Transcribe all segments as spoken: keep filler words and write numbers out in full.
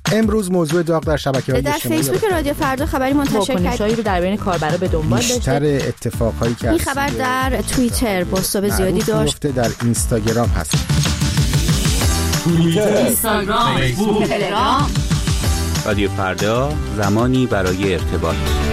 امروز موضوع داغ در شبکه‌های در اجتماعی فیسبوک رادیو فردا خبری منتشر کرد. واکنشایی رو در بین کاربرا به دنبال داشته. بیشتر اتفاقهایی که این خبر در توییتر بازتاب زیادی داشت. در اینستاگرام هست. توییتر، اینستاگرام، فیسبوک، تلگرام. رادیو فردا، زمانی برای ارتباط.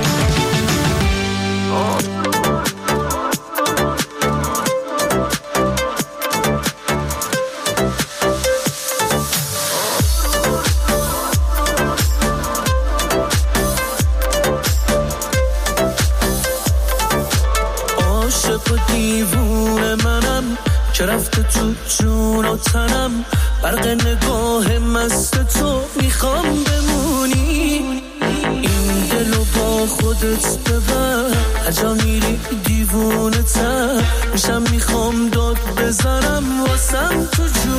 دیوونه منم که رفته تو جون و تنم، برق نگاه مست تو میخوام بمونی، این دلو با خودت ببر، هجا میری دیوونه تر میشم، میخوام داد بزنم واسم تو جون.